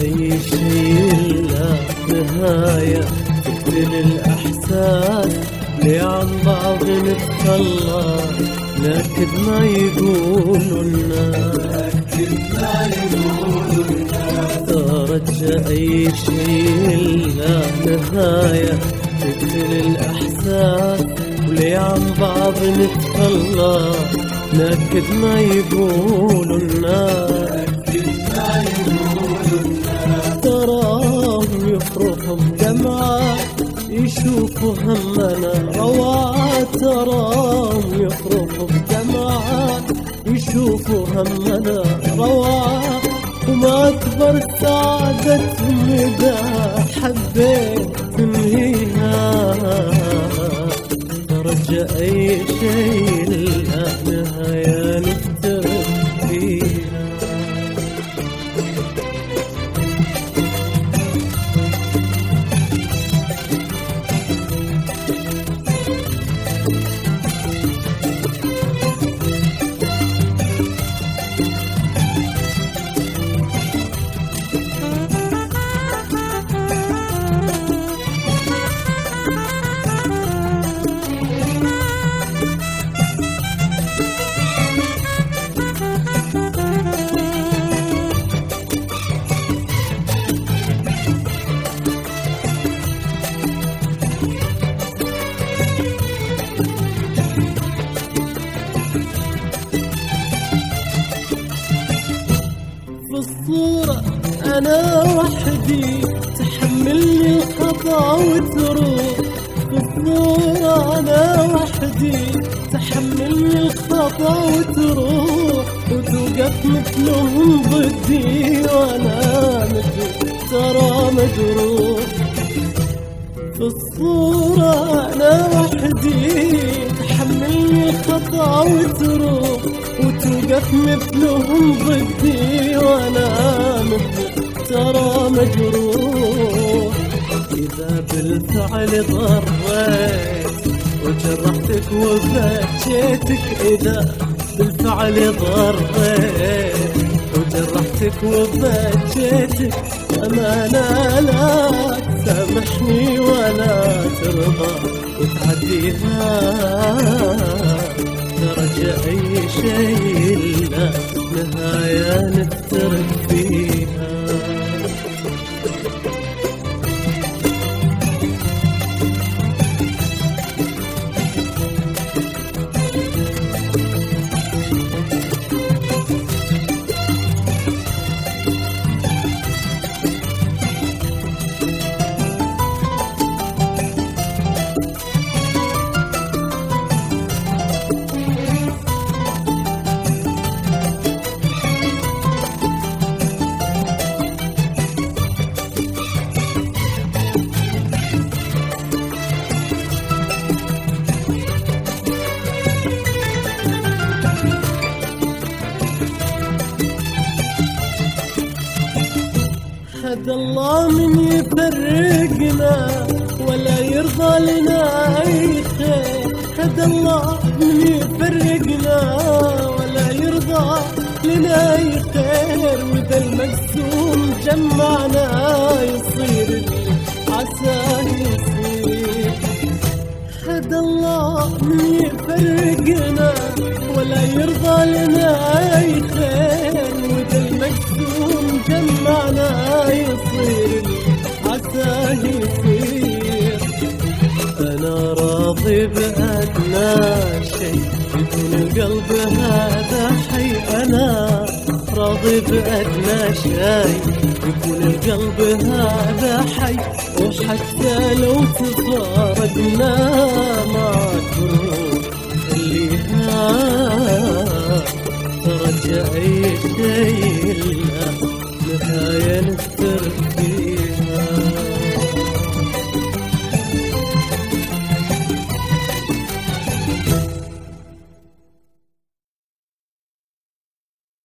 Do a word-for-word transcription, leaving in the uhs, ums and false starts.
أي شيء لا نهاية، تقتل الأحساس ليه عن بعض نتخلى، لكن ما يقولوا الناس، ترجى أي شيء لا نهاية، تقتل الأحساس وليه عن بعض نتخلى، لكن ما يقولوا الناس، تراهم يفرحوا بدمعة يشوفوا همنا روعة، تراهم يفرحوا بدمعة يشوفوا همنا روعة، وما أكبر سعادتهم إذا حبيت تنهيها، ترجى أي شيء لا نهاية نفترق فيها. الصورة أنا وحدي تحملني الخطأ وتروح، في الصورة أنا وحدي تحملني الخطأ وتروح، وتوقف مثلهم ضدي وأنا مثل ترى مجروح، في الصورة أنا وحدي تحملني الخطأ وتروح، وتوقف مثلهم ضدي وأنا مثل ترى مجروح، إذا بالفعل ضريت وجرحتك وبكيتك، إذا بالفعل ضريت وجرحتك وبكيتك، أمانة لا تسامحني ولا ترضى وتعديها، ترجى أي شيء لا نهاية نفترق فيها. هدى الله من يفرقنا ولا يرضى لنا أي خير، هدى الله من يفرقنا ولا يرضى لنا أي خير، وإذا المقسوم جمعنا يصير اللي عساه يصير، هدى الله من يفرقنا ولا يرضى لنا أي خير، وإذا المقسوم جمعنا يصير عساه يصير، أنا راضي بأدنى شيء يكون القلب هذا حي، أنا راضي بأدنى شيء يكون القلب هذا حي، وحتى لو تفارقنا ما تروح خليها، ترجى أي شيء